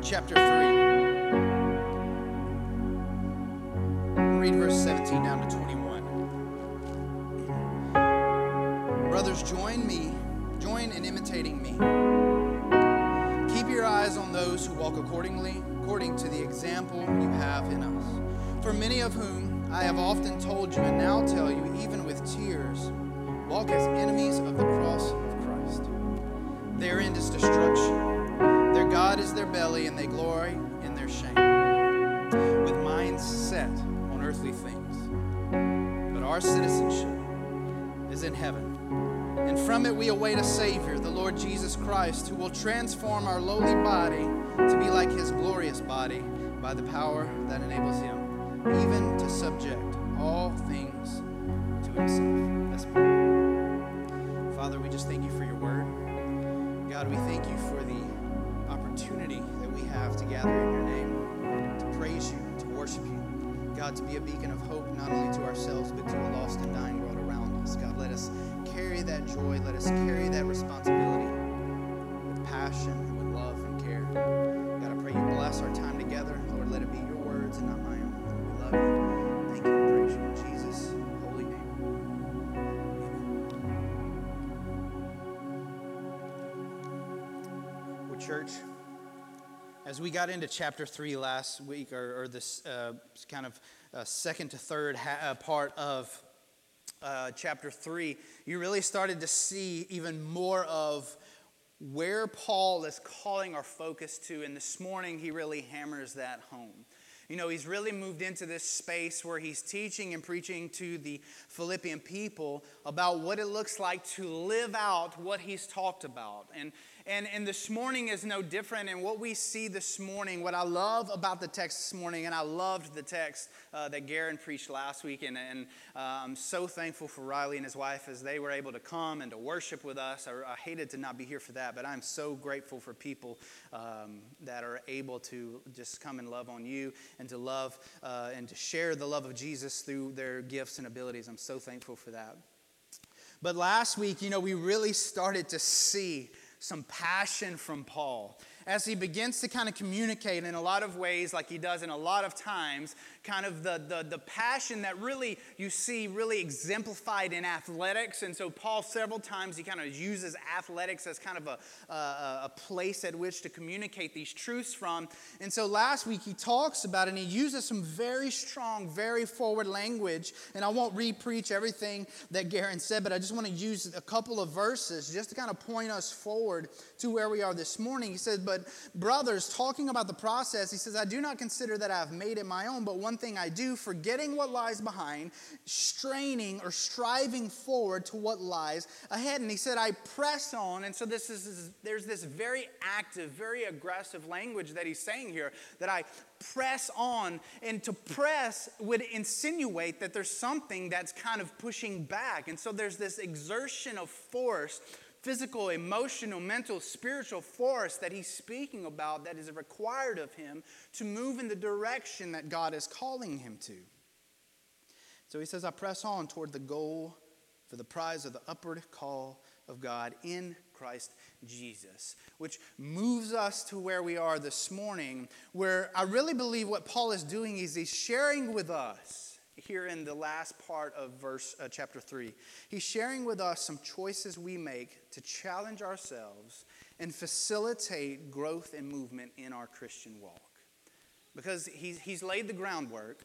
chapter 3. Read verse 17 down to 21. Brothers, join in imitating me. Keep your eyes on those who walk according to the example you have in us. For many of whom I have often told you and now tell you, even with tears, walk as enemies of the cross of Christ. Their end is destruction. Their God is their belly, and they glory in their shame, with minds set on earthly things. But our citizenship is in heaven. And from it we await a Savior, the Lord Jesus Christ, who will transform our lowly body to be like His glorious body by the power that enables Him, even to subject all things to Himself. Let's pray. Father, we just thank you for your word. God, we thank you for the opportunity that we have to gather in your name, to praise you, to worship you. God, to be a beacon of hope not only to ourselves, but to a lost and dying world around us. God, let us carry that joy, let us carry that responsibility with passion and with love and care. God, I pray you bless our time together. Lord, let it be your words and not my own. Lord, we love you. Thank you and praise you in Jesus' holy name. Amen. Well, church, as we got into chapter 3 last week, or this kind of second to third part of chapter 3, you really started to see even more of where Paul is calling our focus to. And this morning, he really hammers that home. You know, he's really moved into this space where he's teaching and preaching to the Philippian people about what it looks like to live out what he's talked about. And this morning is no different. And what we see this morning, what I love about the text this morning, and I loved the text that Garen preached last week, and I'm so thankful for Riley and his wife as they were able to come and to worship with us. I hated to not be here for that, but I'm so grateful for people that are able to just come and love on you and to love and to share the love of Jesus through their gifts and abilities. I'm so thankful for that. But last week, you know, we really started to see some passion from Paul as he begins to kind of communicate in a lot of ways, like he does in a lot of times, kind of the passion that really you see really exemplified in athletics. And so Paul, several times, he kind of uses athletics as kind of a place at which to communicate these truths from. And so last week he talks about it, and he uses some very strong, very forward language. And I won't re-preach everything that Garen said, but I just want to use a couple of verses just to kind of point us forward to where we are this morning. He said, but brothers, talking about the process, he says, I do not consider that I have made it my own, but one thing I do, forgetting what lies behind, straining or striving forward to what lies ahead. And he said, I press on. And so there's this very active, very aggressive language that he's saying here, that I press on. And to press would insinuate that there's something that's kind of pushing back. And so there's this exertion of force, physical, emotional, mental, spiritual force that he's speaking about that is required of him to move in the direction that God is calling him to. So he says, I press on toward the goal for the prize of the upward call of God in Christ Jesus, which moves us to where we are this morning, where I really believe what Paul is doing is he's sharing with us here in the last part of chapter 3. He's sharing with us some choices we make to challenge ourselves and facilitate growth and movement in our Christian walk. Because he's laid the groundwork.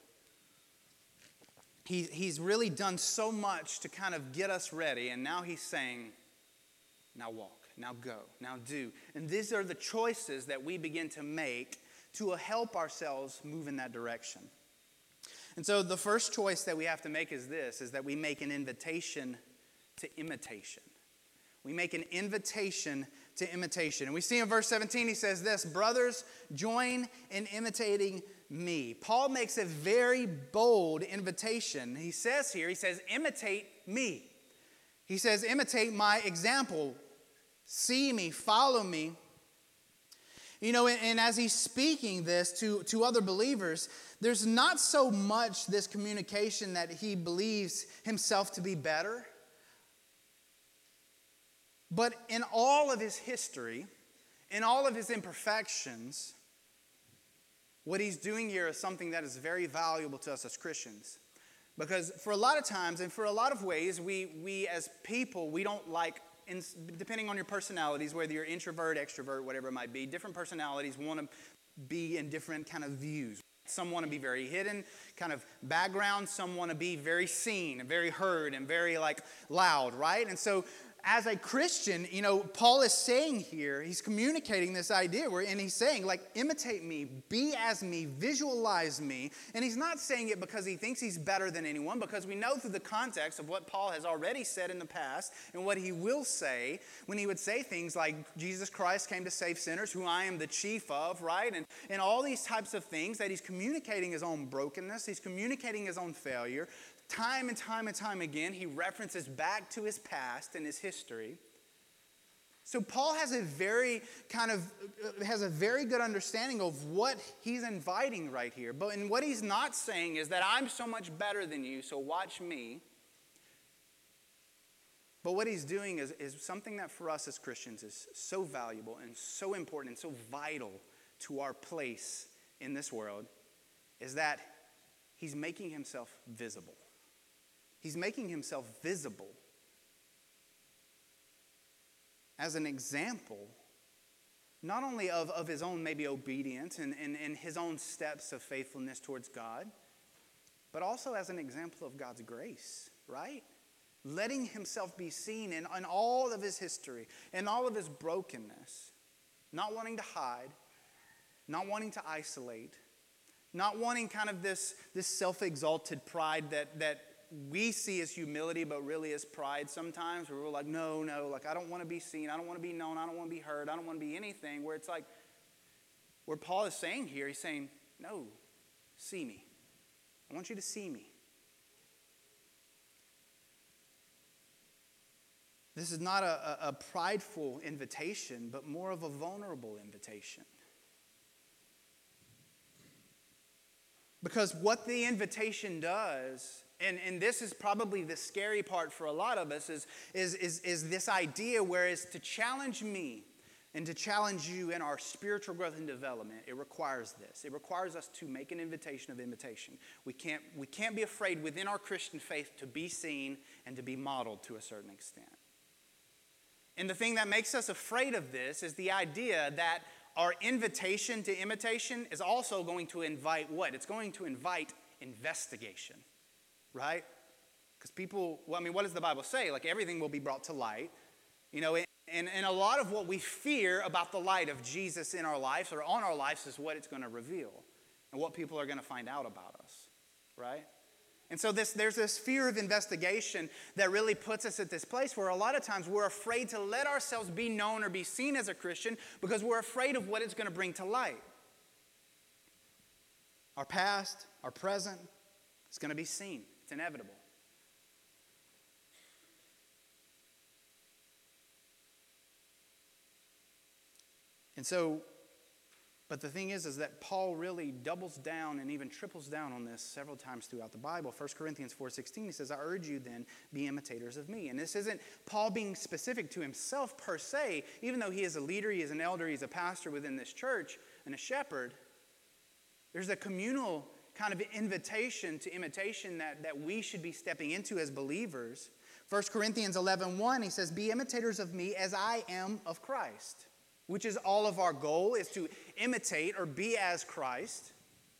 He's really done so much to kind of get us ready. And now he's saying, now walk, now go, now do. And these are the choices that we begin to make to help ourselves move in that direction. And so the first choice that we have to make is that we make an invitation to imitation. We make an invitation to imitation. And we see in verse 17, he says this, brothers, join in imitating me. Paul makes a very bold invitation. He says, imitate me. He says, imitate my example. See me, follow me. You know, and as he's speaking this to other believers, there's not so much this communication that he believes himself to be better. But in all of his history, in all of his imperfections, what he's doing here is something that is very valuable to us as Christians. Because for a lot of times and for a lot of ways, we as people, we don't like, depending on your personalities, whether you're introvert, extrovert, whatever it might be, different personalities want to be in different kind of views. Some want to be very hidden, kind of background. Some want to be very seen and very heard and very loud, right? And so as a Christian, Paul is saying here, he's communicating this idea and he's saying, imitate me, be as me, visualize me. And he's not saying it because he thinks he's better than anyone, because we know through the context of what Paul has already said in the past and what he will say when he would say things like, Jesus Christ came to save sinners, who I am the chief of, right? And all these types of things, that he's communicating his own brokenness, he's communicating his own failure. Time and time and time again, he references back to his past and his history. So Paul has a very good understanding of what he's inviting right here. But what he's not saying is that I'm so much better than you, so watch me. But what he's doing is something that for us as Christians is so valuable and so important and so vital to our place in this world, is that he's making himself visible. He's making himself visible as an example, not only of his own maybe obedience and his own steps of faithfulness towards God, but also as an example of God's grace, right? Letting himself be seen in all of his history and all of his brokenness, not wanting to hide, not wanting to isolate, not wanting kind of this self-exalted pride that we see as humility, but really as pride sometimes, where we're like, no, I don't want to be seen, I don't want to be known, I don't want to be heard, I don't want to be anything, where it's like, where Paul is saying here, he's saying, no, see me. I want you to see me. This is not a prideful invitation, but more of a vulnerable invitation. Because what the invitation does, and this is probably the scary part for a lot of us, is this idea where it's to challenge me and to challenge you in our spiritual growth and development. It requires this. It requires us to make an invitation of imitation. We can't be afraid within our Christian faith to be seen and to be modeled to a certain extent. And the thing that makes us afraid of this is the idea that our invitation to imitation is also going to invite what? It's going to invite investigation, right? Because people, what does the Bible say? Everything will be brought to light. And a lot of what we fear about the light of Jesus in our lives or on our lives is what it's going to reveal and what people are going to find out about us, right? And so there's this fear of investigation that really puts us at this place where a lot of times we're afraid to let ourselves be known or be seen as a Christian because we're afraid of what it's going to bring to light. Our past, our present, it's going to be seen. It's inevitable. And so, but the thing is that Paul really doubles down and even triples down on this several times throughout the Bible. 1 Corinthians 4:16, he says, I urge you then, be imitators of me. And this isn't Paul being specific to himself per se, even though he is a leader, he is an elder, he's a pastor within this church and a shepherd. There's a communal kind of invitation to imitation that we should be stepping into as believers. 1 Corinthians 11:1, he says, be imitators of me as I am of Christ. Which is all of our goal, is to imitate or be as Christ.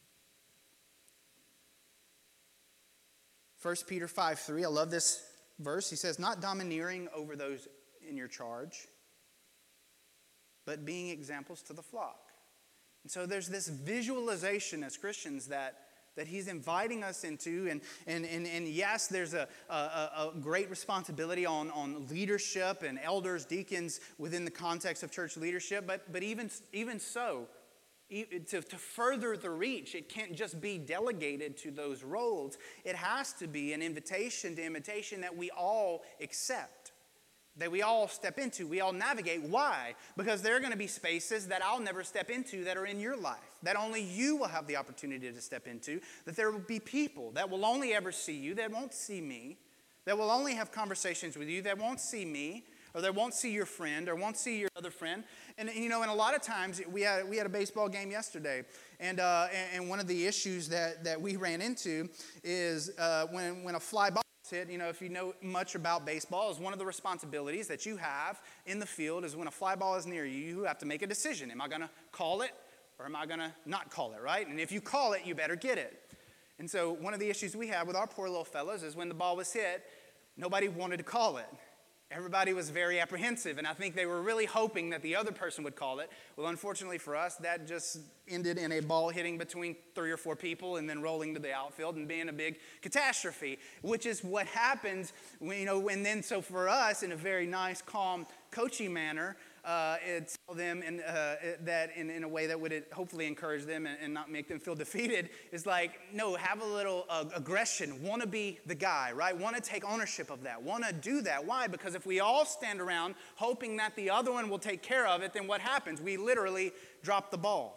1 Peter 5:3, I love this verse. He says, not domineering over those in your charge, but being examples to the flock. And so there's this visualization as Christians that he's inviting us into. And yes, there's a great responsibility on leadership and elders, deacons within the context of church leadership. But even so, to further the reach, it can't just be delegated to those roles. It has to be an invitation to imitation that we all accept, that we all step into, we all navigate. Why? Because there are going to be spaces that I'll never step into that are in your life, that only you will have the opportunity to step into, that there will be people that will only ever see you, that won't see me, that will only have conversations with you, that won't see me, or they won't see your friend, or won't see your other friend. And and a lot of times, we had a baseball game yesterday, and one of the issues that we ran into is when a fly ball is hit, if you know much about baseball, is one of the responsibilities that you have in the field is when a fly ball is near you, you have to make a decision. Am I going to call it, or am I going to not call it, right? And if you call it, you better get it. And so one of the issues we had with our poor little fellows is when the ball was hit, nobody wanted to call it. Everybody was very apprehensive, and I think they were really hoping that the other person would call it. Well, unfortunately for us, that just ended in a ball hitting between 3 or 4 people and then rolling to the outfield and being a big catastrophe, which is what happens when, and then so for us, in a very nice, calm, coachy manner, tell them that in a way that would hopefully encourage them and not make them feel defeated, is like, no, have a little aggression, want to be the guy, right? Want to take ownership of that, want to do that. Why? Because if we all stand around hoping that the other one will take care of it, then what happens? We literally drop the ball.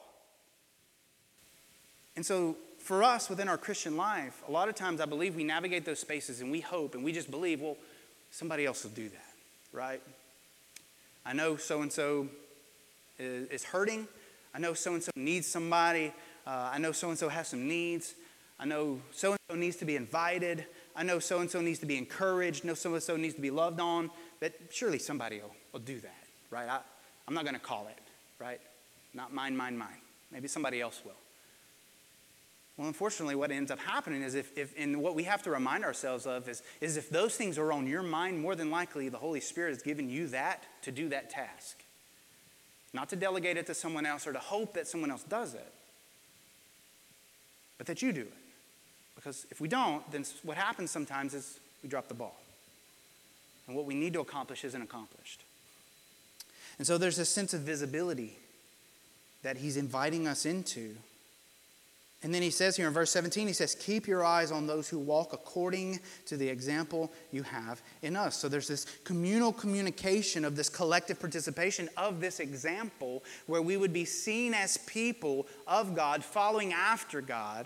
And so for us within our Christian life, a lot of times I believe we navigate those spaces and we hope and we just believe, well, somebody else will do that, right? I know so-and-so is hurting. I know so-and-so needs somebody. I know so-and-so has some needs. I know so-and-so needs to be invited. I know so-and-so needs to be encouraged. I know so-and-so needs to be loved on. But surely somebody will do that, right? I'm not going to call it, right? Not mine. Maybe somebody else will. Well, unfortunately, what ends up happening is and what we have to remind ourselves of is if those things are on your mind, more than likely the Holy Spirit has given you that to do that task. Not to delegate it to someone else or to hope that someone else does it, but that you do it. Because if we don't, then what happens sometimes is we drop the ball. And what we need to accomplish isn't accomplished. And so there's this sense of visibility that he's inviting us into. And then he says here in verse 17, he says, keep your eyes on those who walk according to the example you have in us. So there's this communal communication of this collective participation of this example where we would be seen as people of God, following after God.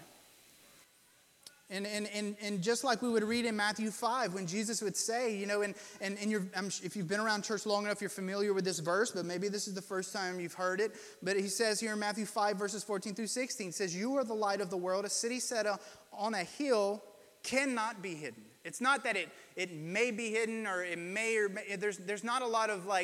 And just like we would read in Matthew 5 when Jesus would say, if you've been around church long enough, you're familiar with this verse, but maybe this is the first time you've heard it. But he says here in Matthew 5 verses 14 through 16, says, you are the light of the world. A city set on a hill cannot be hidden. It's not that it may be hidden or it may or may, there's not a lot of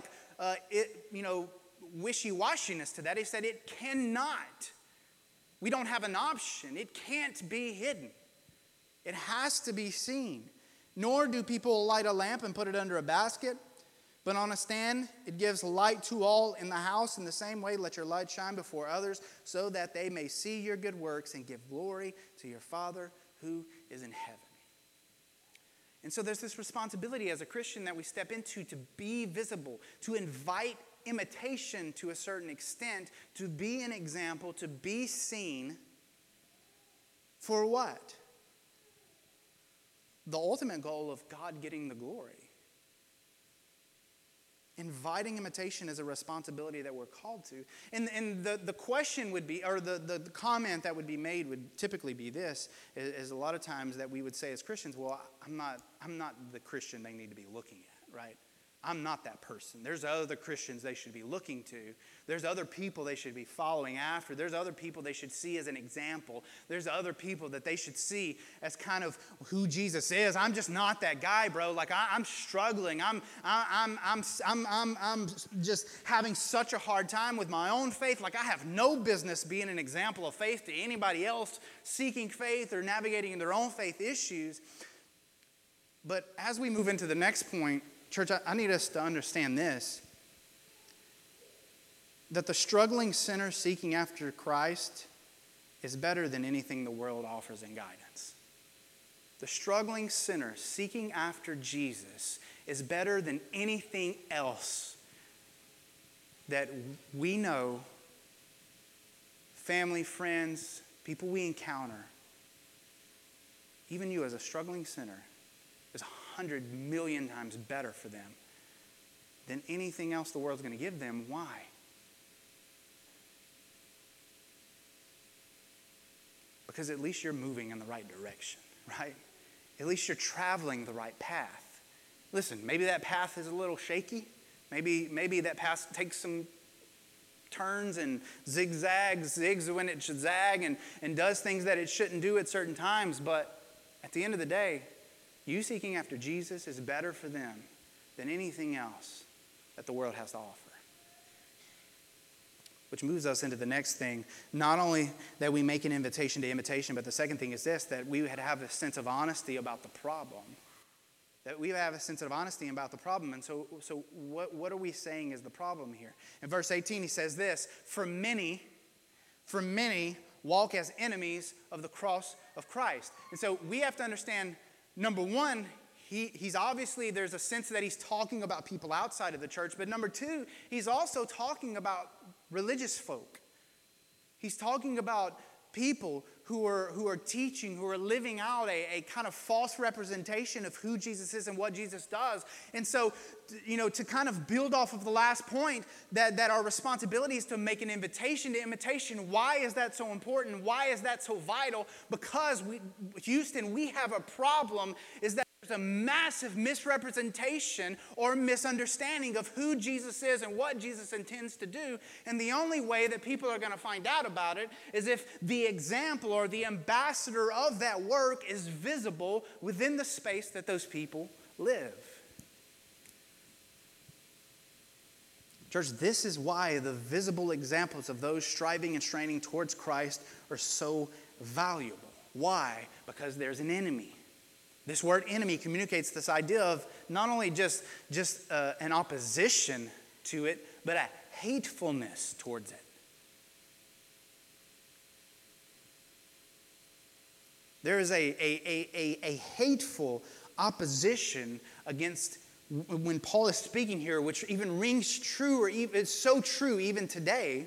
wishy-washiness to that. He said it cannot. We don't have an option. It can't be hidden. It has to be seen. Nor do people light a lamp and put it under a basket, but on a stand. It gives light to all in the house. In the same way, let your light shine before others so that they may see your good works and give glory to your Father who is in heaven. And so there's this responsibility as a Christian that we step into to be visible, to invite imitation to a certain extent, to be an example, to be seen. For what? The ultimate goal of God getting the glory. Inviting imitation is a responsibility that we're called to. And the question would be, or the comment that would be made would typically be this, is a lot of times that we would say as Christians, well, I'm not the Christian they need to be looking at, right? I'm not that person. There's other Christians they should be looking to. There's other people they should be following after. There's other people they should see as an example. There's other people that they should see as kind of who Jesus is. I'm just not that guy, bro. Like I'm struggling. I'm just having such a hard time with my own faith. Like I have no business being an example of faith to anybody else seeking faith or navigating their own faith issues. But as we move into the next point, church, I need us to understand this, that the struggling sinner seeking after Christ is better than anything the world offers in guidance. The struggling sinner seeking after Jesus is better than anything else that we know, family, friends, people we encounter. Even you as a struggling sinner is 100 million times better for them than anything else the world's going to give them. Why? Because at least you're moving in the right direction, right? At least you're traveling the right path. Listen, maybe that path is a little shaky. Maybe that path takes some turns and zigs when it should zag, and does things that it shouldn't do at certain times. But at the end of the day, you seeking after Jesus is better for them than anything else that the world has to offer. Which moves us into the next thing. Not only that we make an invitation to imitation, but the second thing is this, that we would have a sense of honesty about the problem. That we have a sense of honesty about the problem. And so what are we saying is the problem here? In verse 18, he says this, For many walk as enemies of the cross of Christ. And so we have to understand, number one, he's obviously, there's a sense that he's talking about people outside of the church. But number two, he's also talking about religious folk. He's talking about people who are teaching, who are living out a kind of false representation of who Jesus is and what Jesus does. And so, to kind of build off of the last point, that our responsibility is to make an invitation to imitation. Why is that so important? Why is that so vital? Because Houston, we have a problem, is that there's a massive misrepresentation or misunderstanding of who Jesus is and what Jesus intends to do. And the only way that people are going to find out about it is if the example or the ambassador of that work is visible within the space that those people live. Church, this is why the visible examples of those striving and straining towards Christ are so valuable. Why? Because there's an enemy. This word enemy communicates this idea of not only just an opposition to it, but a hatefulness towards it. There is a hateful opposition against, when Paul is speaking here, which even rings true, or even, it's so true even today.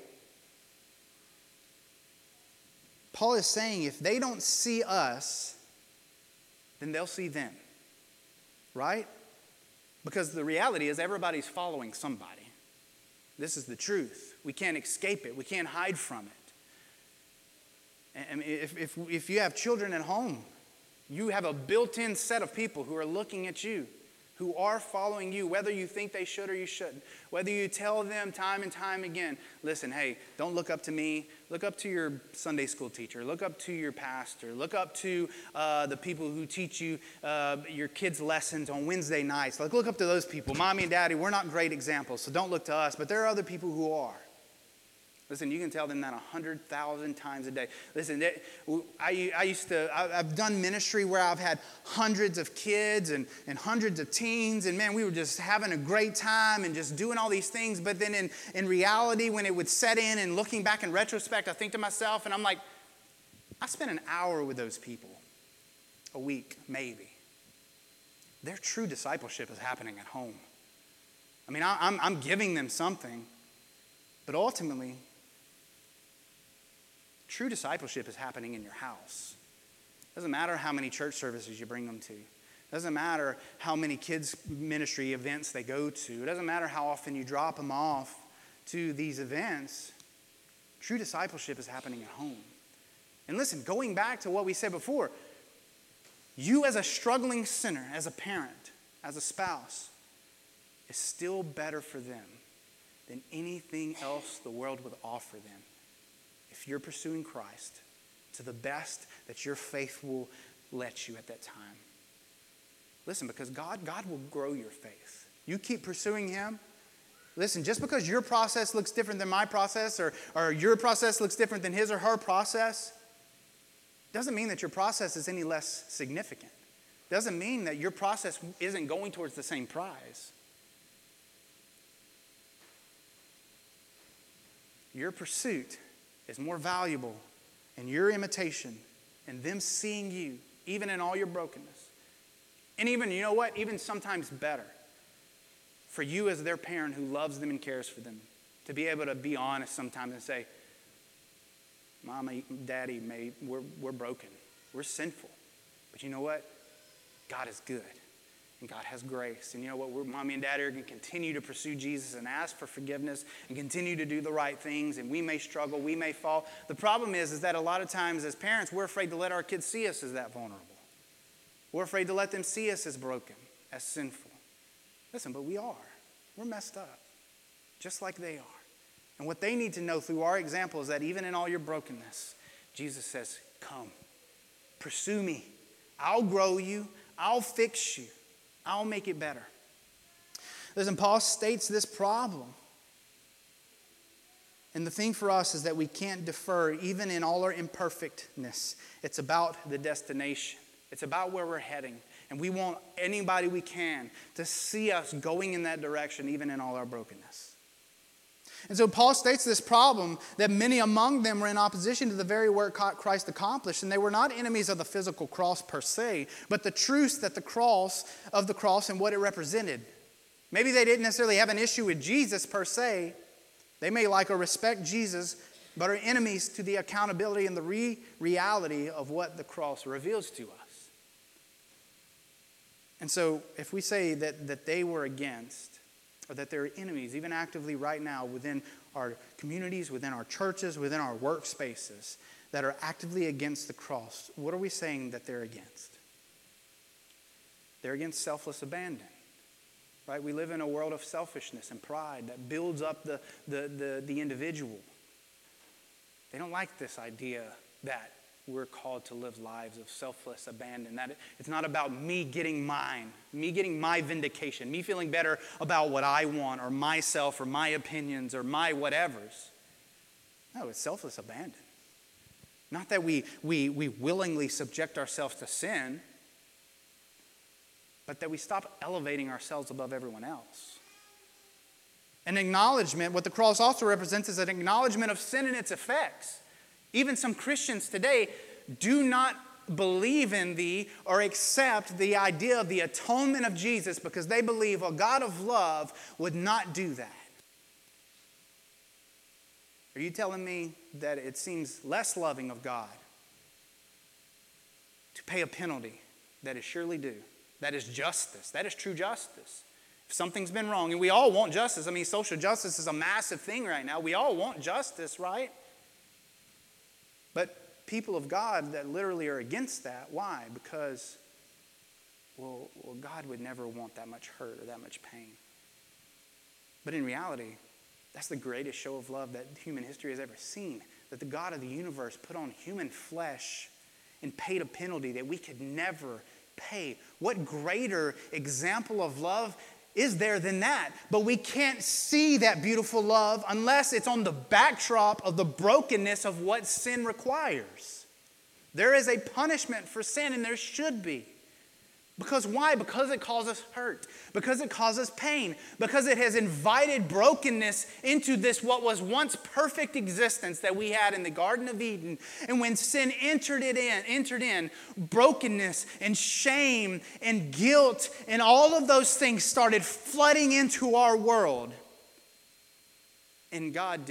Paul is saying if they don't see us, then they'll see them, right? Because the reality is everybody's following somebody. This is the truth. We can't escape it. We can't hide from it. And if you have children at home, you have a built-in set of people who are looking at you, who are following you, whether you think they should or you shouldn't. Whether you tell them time and time again, listen, hey, don't look up to me. Look up to your Sunday school teacher. Look up to your pastor. Look up to the people who teach you your kids' lessons on Wednesday nights. Look up to those people. Mommy and Daddy, we're not great examples, so don't look to us. But there are other people who are. Listen, you can tell them that 100,000 times a day. Listen, I've done ministry where I've had hundreds of kids and hundreds of teens, and man, we were just having a great time and just doing all these things. But then in reality, when it would set in and looking back in retrospect, I think to myself, and I'm like, I spent an hour with those people a week, maybe. Their true discipleship is happening at home. I mean, I'm giving them something, but ultimately, true discipleship is happening in your house. Doesn't matter how many church services you bring them to. Doesn't matter how many kids ministry events they go to. It doesn't matter how often you drop them off to these events. True discipleship is happening at home. And listen, going back to what we said before, you as a struggling sinner, as a parent, as a spouse, is still better for them than anything else the world would offer them. If you're pursuing Christ to the best that your faith will let you at that time. Listen, because God will grow your faith. You keep pursuing Him. Listen, just because your process looks different than my process or your process looks different than his or her process, doesn't mean that your process is any less significant. Doesn't mean that your process isn't going towards the same prize. Your pursuit is more valuable in your imitation and them seeing you, even in all your brokenness. And even, you know what, even sometimes better for you as their parent who loves them and cares for them to be able to be honest sometimes and say, Mama, Daddy, we're broken. We're sinful. But you know what? God is good. And God has grace. And you know what? Mommy and Daddy are going to continue to pursue Jesus and ask for forgiveness and continue to do the right things. And we may struggle. We may fall. The problem is that a lot of times as parents, we're afraid to let our kids see us as that vulnerable. We're afraid to let them see us as broken, as sinful. Listen, but we are. We're messed up, just like they are. And what they need to know through our example is that even in all your brokenness, Jesus says, come, pursue me. I'll grow you. I'll fix you. I'll make it better. Listen, Paul states this problem. And the thing for us is that we can't defer even in all our imperfectness. It's about the destination. It's about where we're heading. And we want anybody we can to see us going in that direction even in all our brokenness. And so Paul states this problem that many among them were in opposition to the very work Christ accomplished. And they were not enemies of the physical cross per se, but the truth that the cross and what it represented. Maybe they didn't necessarily have an issue with Jesus per se. They may like or respect Jesus, but are enemies to the accountability and the reality of what the cross reveals to us. And so if we say that they were against, or that they're enemies, even actively right now within our communities, within our churches, within our workspaces, that are actively against the cross, what are we saying that they're against? They're against selfless abandon. Right? We live in a world of selfishness and pride that builds up the individual. They don't like this idea that we're called to live lives of selfless abandon. That it's not about me getting mine, me getting my vindication, me feeling better about what I want or myself or my opinions or my whatevers. No, it's selfless abandon. Not that we willingly subject ourselves to sin, but that we stop elevating ourselves above everyone else. An acknowledgement, what the cross also represents, is an acknowledgement of sin and its effects. Even some Christians today do not believe in or accept the idea of the atonement of Jesus because they believe a God of love would not do that. Are you telling me that it seems less loving of God to pay a penalty that is surely due? That is justice. That is true justice. If something's been wrong, and we all want justice. I mean, social justice is a massive thing right now. We all want justice, right? But people of God that literally are against that, why? Because, well, God would never want that much hurt or that much pain. But in reality, that's the greatest show of love that human history has ever seen. That the God of the universe put on human flesh and paid a penalty that we could never pay. What greater example of love is there than that? But we can't see that beautiful love unless it's on the backdrop of the brokenness of what sin requires. There is a punishment for sin, and there should be. Because why? Because it causes hurt. Because it causes pain. Because it has invited brokenness into this what was once perfect existence that we had in the Garden of Eden. And when sin entered in, brokenness and shame and guilt and all of those things started flooding into our world. And God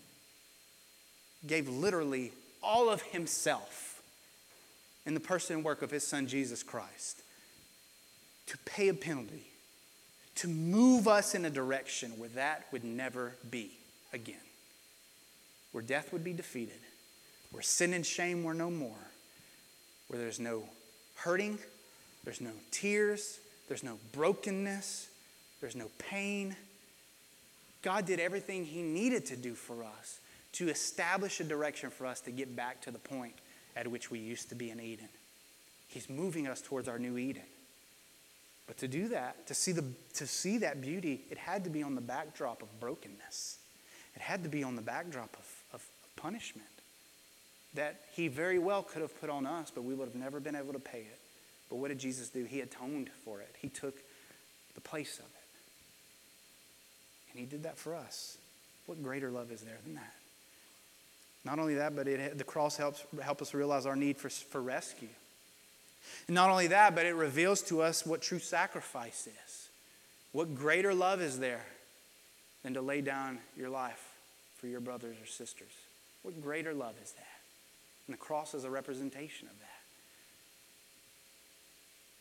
gave literally all of himself in the person and work of his Son, Jesus Christ, to pay a penalty, to move us in a direction where that would never be again. Where death would be defeated, where sin and shame were no more, where there's no hurting, there's no tears, there's no brokenness, there's no pain. God did everything he needed to do for us to establish a direction for us to get back to the point at which we used to be in Eden. He's moving us towards our new Eden. But to do that, to see that beauty, it had to be on the backdrop of brokenness. It had to be on the backdrop of punishment that he very well could have put on us, but we would have never been able to pay it. But what did Jesus do? He atoned for it. He took the place of it. And he did that for us. What greater love is there than that? Not only that, but the cross helps us realize our need for rescue. And not only that, but it reveals to us what true sacrifice is. What greater love is there than to lay down your life for your brothers or sisters? What greater love is that? And the cross is a representation of that.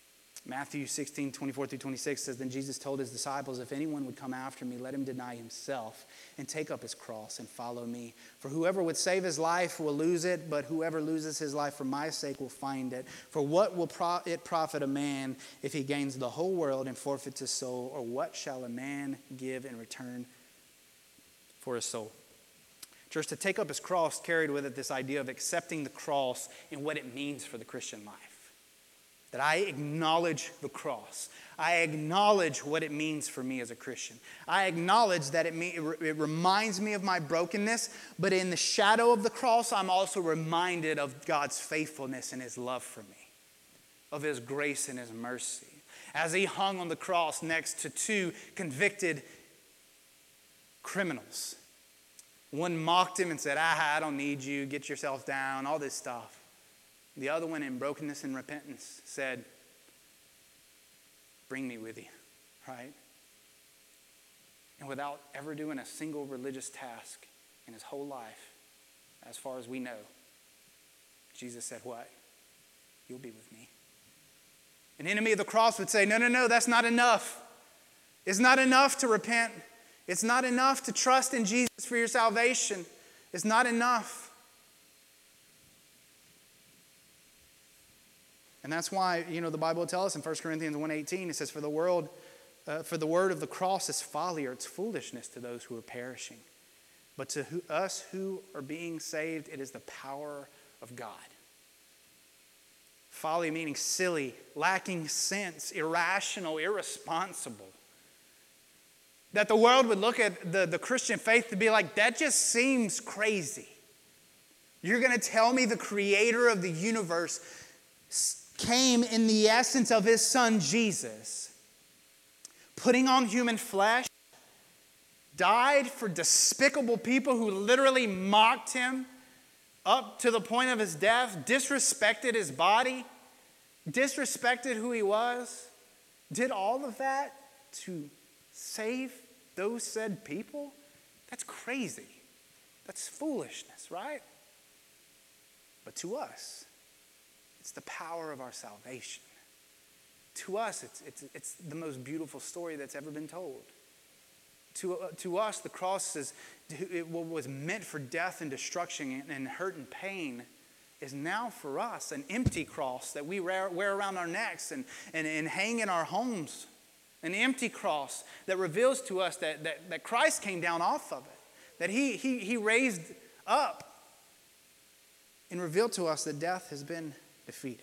Matthew 16, 24 through 26 says, then Jesus told his disciples, if anyone would come after me, let him deny himself and take up his cross and follow me. For whoever would save his life will lose it, but whoever loses his life for my sake will find it. For what will it profit a man if he gains the whole world and forfeits his soul? Or what shall a man give in return for his soul? Church, to take up his cross carried with it this idea of accepting the cross and what it means for the Christian life. That I acknowledge the cross. I acknowledge what it means for me as a Christian. I acknowledge that it reminds me of my brokenness, but in the shadow of the cross, I'm also reminded of God's faithfulness and his love for me, of his grace and his mercy. As he hung on the cross next to two convicted criminals. One mocked him and said, I don't need you, get yourself down, all this stuff. The other one, in brokenness and repentance, said, bring me with you, right? And without ever doing a single religious task in his whole life, as far as we know, Jesus said what? You'll be with me. An enemy of the cross would say, no, that's not enough. It's not enough to repent. It's not enough to trust in Jesus for your salvation. It's not enough. And that's why, the Bible will tell us in 1 Corinthians 1:18, it says, for the word of the cross is folly, or it's foolishness to those who are perishing. But to us who are being saved, it is the power of God. Folly meaning silly, lacking sense, irrational, irresponsible. That the world would look at the Christian faith to be like, that just seems crazy. You're going to tell me the creator of the universe came in the essence of his son Jesus, putting on human flesh, died for despicable people who literally mocked him up to the point of his death, disrespected his body, disrespected who he was, did all of that to save those said people? That's crazy. That's foolishness, right? But to us, it's the power of our salvation. To us, it's the most beautiful story that's ever been told. To us, the cross what was meant for death and destruction and hurt and pain is now for us an empty cross that we wear around our necks and hang in our homes. An empty cross that reveals to us that Christ came down off of it. That he raised up and revealed to us that death has been defeated.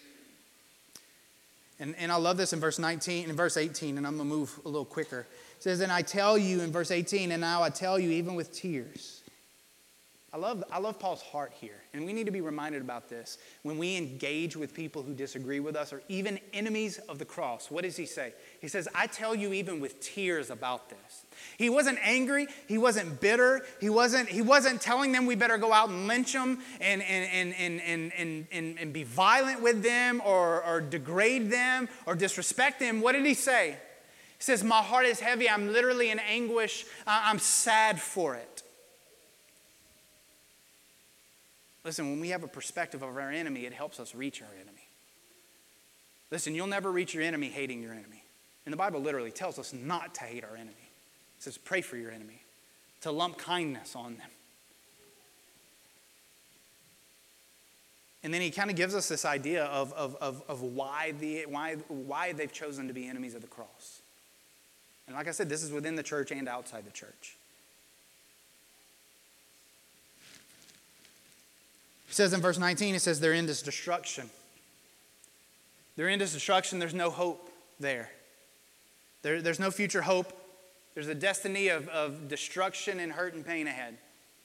And I love this in verse 19 and verse 18, and I'm going to move a little quicker. It says, and I tell you in verse 18, and now I tell you even with tears. I love Paul's heart here, and we need to be reminded about this. When we engage with people who disagree with us or even enemies of the cross, what does he say? He says, I tell you even with tears about this. He wasn't angry. He wasn't bitter. He wasn't telling them we better go out and lynch them and be violent with them or degrade them or disrespect them. What did he say? He says, my heart is heavy. I'm literally in anguish. I'm sad for it. Listen, when we have a perspective of our enemy, it helps us reach our enemy. Listen, you'll never reach your enemy hating your enemy. And the Bible literally tells us not to hate our enemy. It says pray for your enemy, to lump kindness on them. And then he kind of gives us this idea of why they've chosen to be enemies of the cross. And like I said, this is within the church and outside the church. It says in verse 19, it says their end is destruction. Their end is destruction. There's no hope there. There's no future hope. There's a destiny of destruction and hurt and pain ahead.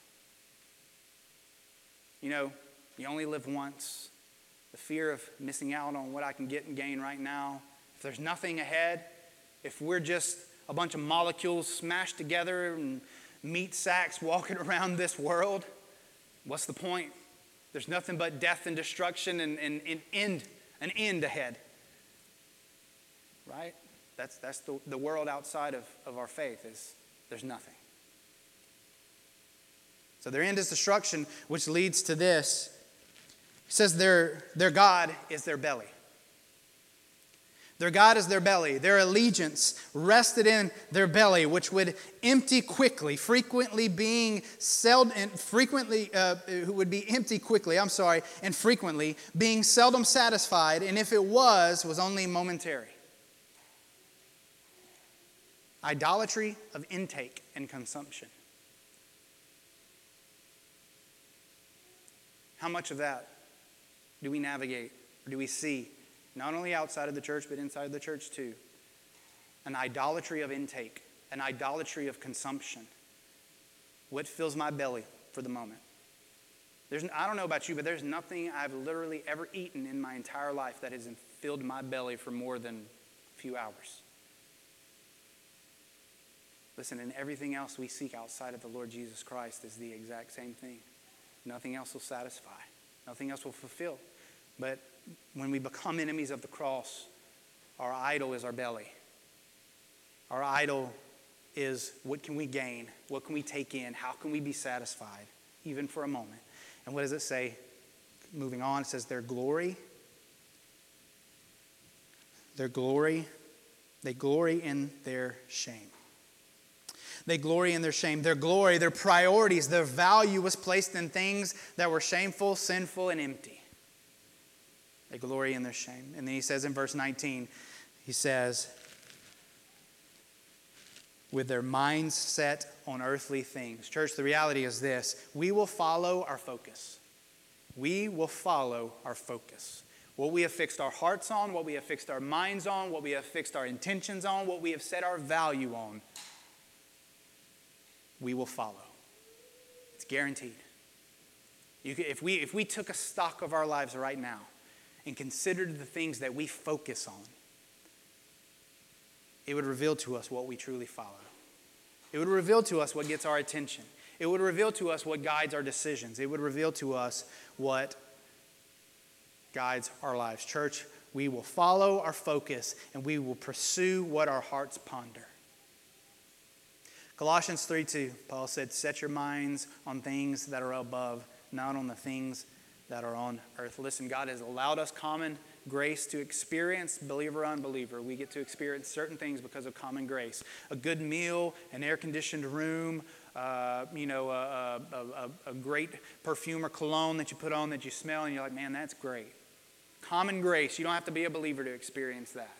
You only live once. The fear of missing out on what I can get and gain right now. If there's nothing ahead, if we're just a bunch of molecules smashed together and meat sacks walking around this world, what's the point? There's nothing but death and destruction and an end ahead. Right? That's the world outside of our faith is there's nothing. So their end is destruction, which leads to this. It says their God is their belly. Their God is their belly. Their allegiance rested in their belly, which would empty quickly, frequently being seldom, and frequently would be empty quickly. And frequently being seldom satisfied, and if it was only momentary. Idolatry of intake and consumption. How much of that do we navigate, or do we see? Not only outside of the church, but inside the church too. An idolatry of intake, an idolatry of consumption. What fills my belly for the moment? I don't know about you, but there's nothing I've literally ever eaten in my entire life that has filled my belly for more than a few hours. Listen, and everything else we seek outside of the Lord Jesus Christ is the exact same thing. Nothing else will satisfy. Nothing else will fulfill. But when we become enemies of the cross, our idol is our belly. Our idol is what can we gain? What can we take in? How can we be satisfied, even for a moment? And what does it say? Moving on, it says their glory. They glory in their shame. They glory in their shame. Their glory, their priorities, their value was placed in things that were shameful, sinful, and empty. They glory in their shame. And then he says in verse 19, he says, with their minds set on earthly things. Church, the reality is this. We will follow our focus. We will follow our focus. What we have fixed our hearts on, what we have fixed our minds on, what we have fixed our intentions on, what we have set our value on, we will follow. It's guaranteed. If we took a stock of our lives right now, and considered the things that we focus on, it would reveal to us what we truly follow. It would reveal to us what gets our attention. It would reveal to us what guides our decisions. It would reveal to us what guides our lives. Church, we will follow our focus and we will pursue what our hearts ponder. Colossians 3:2, Paul said, set your minds on things that are above, not on the things that are on earth. Listen, God has allowed us common grace to experience, believer or unbeliever. We get to experience certain things because of common grace. A good meal, an air-conditioned room, a great perfume or cologne that you put on that you smell and you're like, man, that's great. Common grace. You don't have to be a believer to experience that.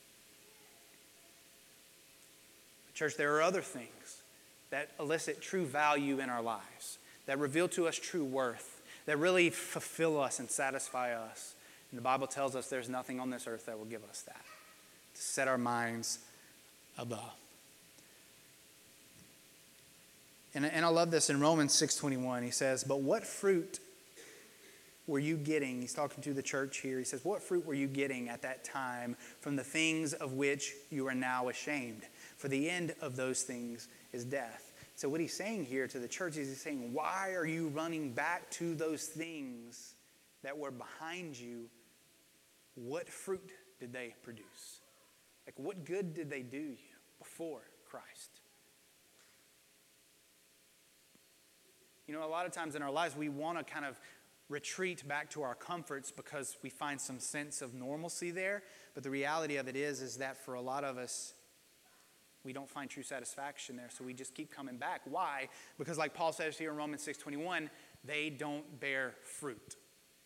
Church, there are other things that elicit true value in our lives, that reveal to us true worth, that really fulfill us and satisfy us. And the Bible tells us there's nothing on this earth that will give us that. To set our minds above. And I love this in Romans 6:21. He says, but what fruit were you getting? He's talking to the church here. He says, what fruit were you getting at that time from the things of which you are now ashamed? For the end of those things is death. So what he's saying here to the church is he's saying, why are you running back to those things that were behind you? What fruit did they produce? Like, what good did they do you before Christ? You know, a lot of times in our lives, we want to kind of retreat back to our comforts because we find some sense of normalcy there. But the reality of it is that for a lot of us, we don't find true satisfaction there, so we just keep coming back. Why? Because like Paul says here in Romans 6:21, they don't bear fruit.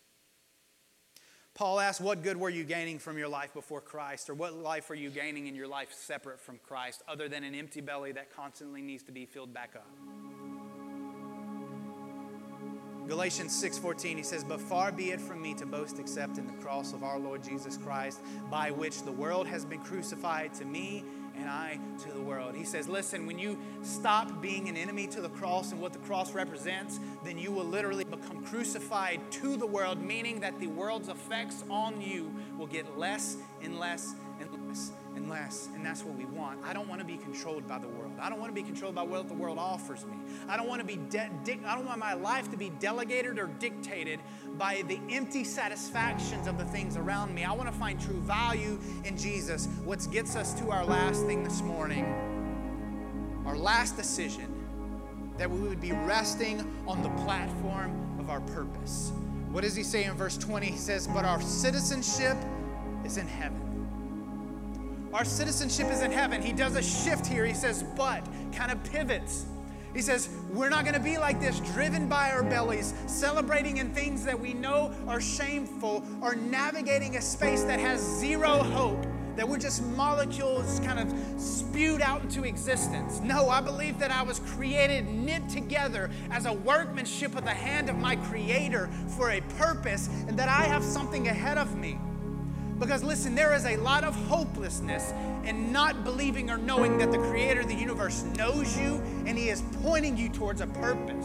Paul asks, what good were you gaining from your life before Christ? Or what life are you gaining in your life separate from Christ, other than an empty belly that constantly needs to be filled back up? Galatians 6:14, he says, but far be it from me to boast except in the cross of our Lord Jesus Christ, by which the world has been crucified to me, and I to the world. He says, listen, when you stop being an enemy to the cross and what the cross represents, then you will literally become crucified to the world, meaning that the world's effects on you will get less and less and less and less. And that's what we want. I don't want to be controlled by the world. I don't want to be controlled by what the world offers me. I don't want to be I don't want my life to be delegated or dictated by the empty satisfactions of the things around me. I want to find true value in Jesus. What gets us to our last thing this morning, our last decision, that we would be resting on the platform of our purpose. What does he say in verse 20? He says, but our citizenship is in heaven. Our citizenship is in heaven. He does a shift here. He says, but, kind of pivots. He says, we're not going to be like this, driven by our bellies, celebrating in things that we know are shameful, or navigating a space that has zero hope, that we're just molecules kind of spewed out into existence. No, I believe that I was created, knit together as a workmanship of the hand of my Creator for a purpose, and that I have something ahead of me. Because listen, there is a lot of hopelessness in not believing or knowing that the Creator of the universe knows you and He is pointing you towards a purpose.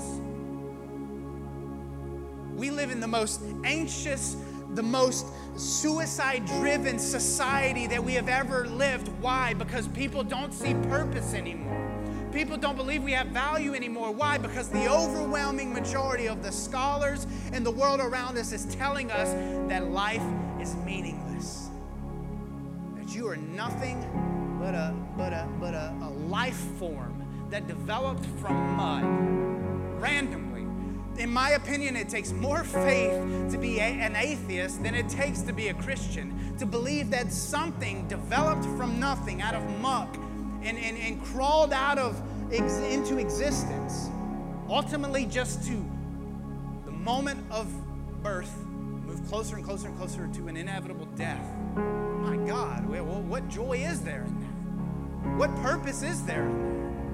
We live in the most anxious, the most suicide-driven society that we have ever lived. Why? Because people don't see purpose anymore. People don't believe we have value anymore. Why? Because the overwhelming majority of the scholars in the world around us is telling us that life is meaningless. That you are nothing but a life form that developed from mud randomly. In my opinion, it takes more faith to be an atheist than it takes to be a Christian. To believe that something developed from nothing, out of muck, and crawled out of into existence, ultimately just to the moment of birth, move closer and closer and closer to an inevitable death. My God, what joy is there in that? What purpose is there in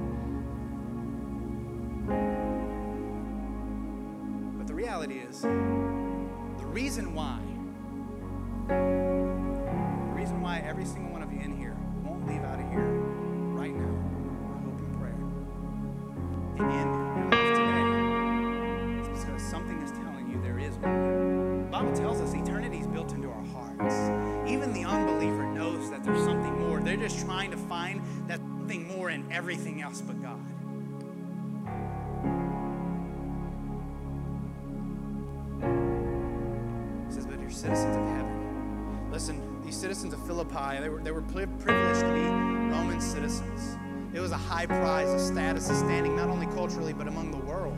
that? But the reality is, the reason why every single one of you in here won't leave out of here right now, I hope and prayer, and in your life today, is because something is telling you there is more. The Bible tells us eternity is built into our hearts. Even the unbeliever knows that there's something more. They're just trying to find that something more in everything else but God. It says, but you're citizens of heaven. Listen, these citizens of Philippi, they were privileged to be Roman citizens. It was a high prize, a status, a standing not only culturally but among the world.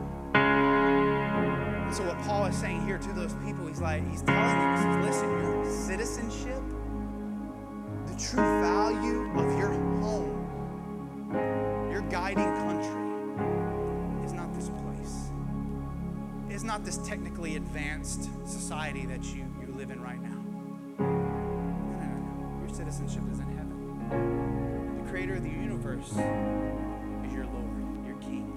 And so what Paul is saying here to those people, he's telling them, he says, listen, your citizenship, the true value of your home, your guiding country, is not this place. It's not this technically advanced society that you live in right now. No. Your citizenship is in heaven. The Creator of the universe is your Lord, your King.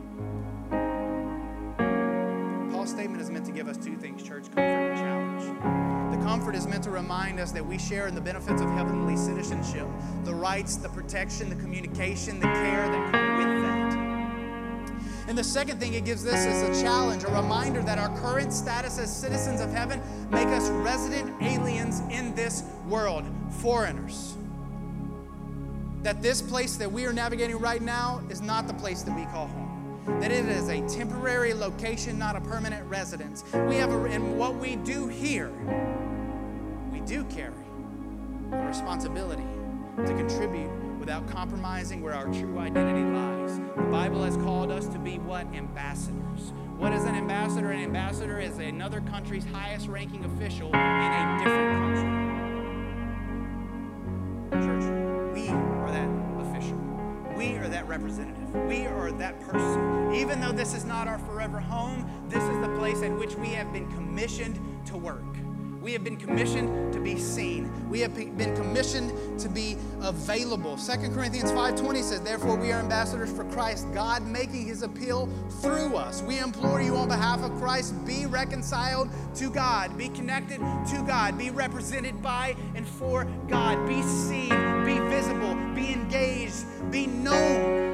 Paul's statement is meant to give us two things, church: comfort and challenge. The comfort is meant to remind us that we share in the benefits of heavenly citizenship, the rights, the protection, the communication, the care that come with that. And the second thing it gives this is a challenge, a reminder that our current status as citizens of heaven make us resident aliens in this world, foreigners. That this place that we are navigating right now is not the place that we call home. That it is a temporary location, not a permanent residence. And what we do here, we do carry a responsibility to contribute without compromising where our true identity lies. The Bible has called us to be what? Ambassadors. What is an ambassador? An ambassador is another country's highest ranking official in a different country. Church, we are that official. We are that representative. We are that person. Even though this is not our forever home, this is the place at which we have been commissioned to work. We have been commissioned to be seen. We have been commissioned to be available. 2 Corinthians 5:20 says, therefore we are ambassadors for Christ, God making his appeal through us. We implore you on behalf of Christ, be reconciled to God, be connected to God, be represented by and for God, be seen, be visible, be engaged, be known.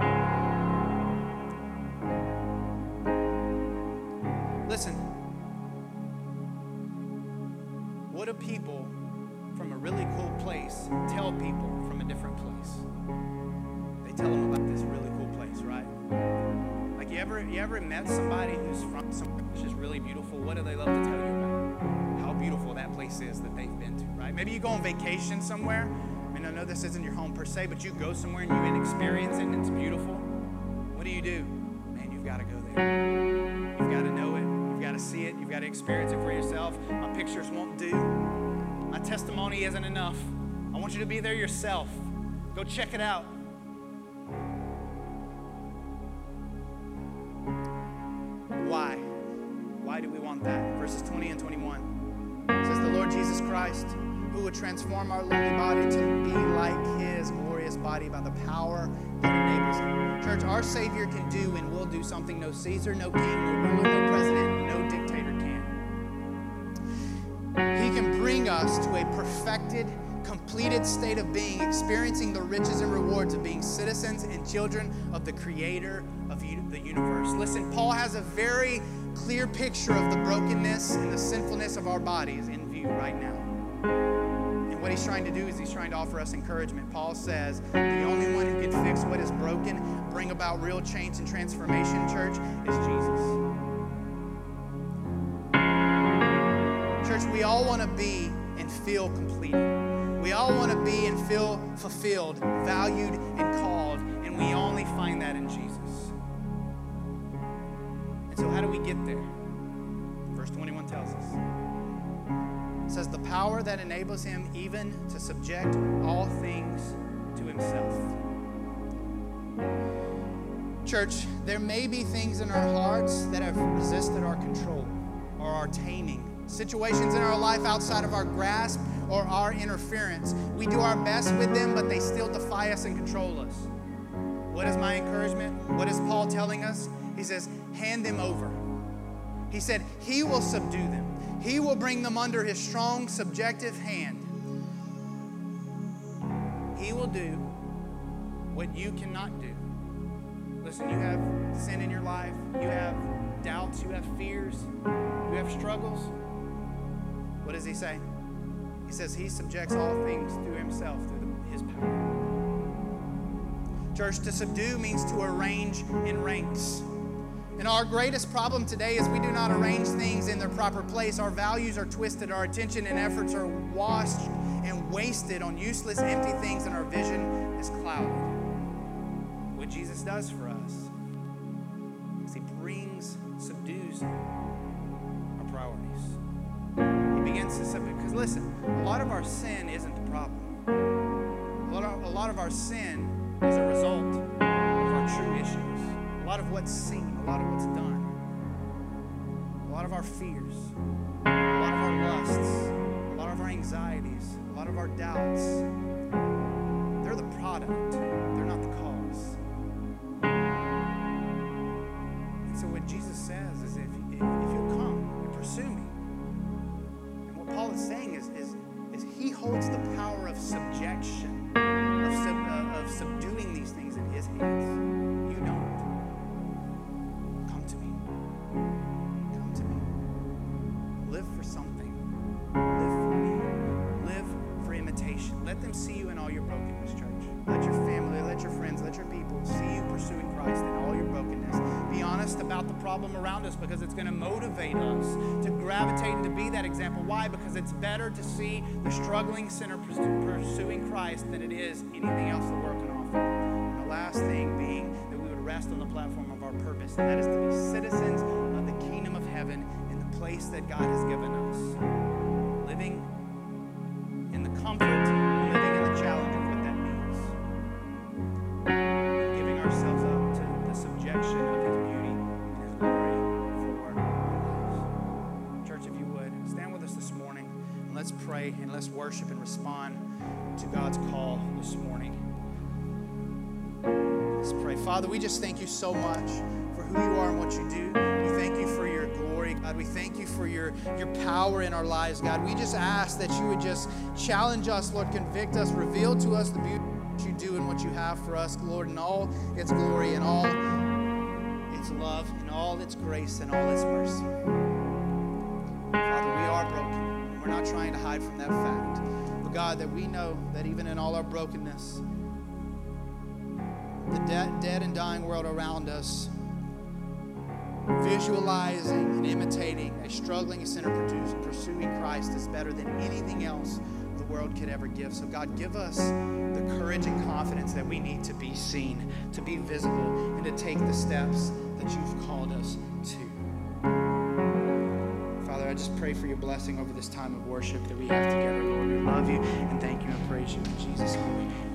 Listen. What do people from a really cool place tell people from a different place? They tell them about this really cool place, right? Like you ever met somebody who's from somewhere that's just really beautiful? What do they love to tell you about? How beautiful that place is that they've been to, right? Maybe you go on vacation somewhere. I mean, I know this isn't your home per se, but you go somewhere and you experience it and it's beautiful. What do? Man, you've got to go there. You've got to know it. You've got to see it. You've got to experience it for yourself. My pictures won't do. My testimony isn't enough. I want you to be there yourself. Go check it out. Why? Why do we want that? Verses 20 and 21. It says, the Lord Jesus Christ, who would transform our lowly body to be like his glorious body by the power that enables him. Church, our Savior can do and will do something no Caesar, no king, no ruler, no president, no dictator can. He can bring us to a perfected, completed state of being, experiencing the riches and rewards of being citizens and children of the Creator of the universe. Listen, Paul has a very clear picture of the brokenness and the sinfulness of our bodies in view right now. And what he's trying to do is he's trying to offer us encouragement. Paul says the only one who can fix what is broken, bring about real change and transformation, church, is Jesus. Church, we all want to be and feel completed. We all want to be and feel fulfilled, valued, and called, and we only find that in Jesus. And so how do we get there? Verse 21 tells us. It says, the power that enables him even to subject all things to himself. Church, there may be things in our hearts that have resisted our control or our taming. Situations in our life outside of our grasp or our interference. We do our best with them, but they still defy us and control us. What is my encouragement? What is Paul telling us? He says, hand them over. He said, he will subdue them. He will bring them under his strong, subjective hand. He will do what you cannot do. Listen, you have sin in your life. You have doubts. You have fears. You have struggles. What does he say? He says he subjects all things through himself, through his power. Church, to subdue means to arrange in ranks. And our greatest problem today is we do not arrange things in their proper place. Our values are twisted. Our attention and efforts are washed and wasted on useless, empty things, and our vision is clouded. What Jesus does for us is he subdues our priorities. He begins to subdue, because listen, a lot of our sin isn't the problem. A lot of our sin is a result of our true issues. A lot of what's seen, a lot of what's done, a lot of our fears, a lot of our lusts, a lot of our anxieties, a lot of our doubts. They're the product. They're not the cause. And so what Jesus says is if you'll come and pursue me, and what Paul is saying is he holds the power of subjection, of subduing these things in his hands. You don't. Come to me. Come to me. Live for something. Live for me. Live for imitation. Let them see you in all your brokenness, church. Let your family, let your friends, let your people see you pursuing Christ in all your brokenness. Be honest about the problem around us, because it's going to motivate us to gravitate and to be that example. Why? Because it's better to see the struggling sinner pursuing Christ than it is anything else the world can offer. And the last thing being that we would rest on the platform of our purpose, and that is to be citizens of the kingdom of heaven in the place that God has given us. Living in the comfort, living in the challenge of what that means. Giving ourselves up to the subjection of his beauty and his glory for our lives. Church, if you would, stand with us this morning, and let's pray and let's worship and respond to God's call this morning. Let's pray. Father, we just thank you so much for who you are and what you do. We thank you for your glory, God. We thank you for your power in our lives, God. We just ask that you would just challenge us, Lord, convict us, reveal to us the beauty of what you do and what you have for us, Lord, in all its glory and all its love and all its grace and all its mercy. Father, we are broken. We're not trying to hide from that fact. But God, that we know that even in all our brokenness, the dead and dying world around us, visualizing and imitating a struggling sinner pursuing Christ is better than anything else the world could ever give. So God, give us the courage and confidence that we need to be seen, to be visible, and to take the steps that you've called us to. Father, I I just pray for your blessing over this time of worship that we have together, Lord. We love you and thank you and praise you in Jesus' name.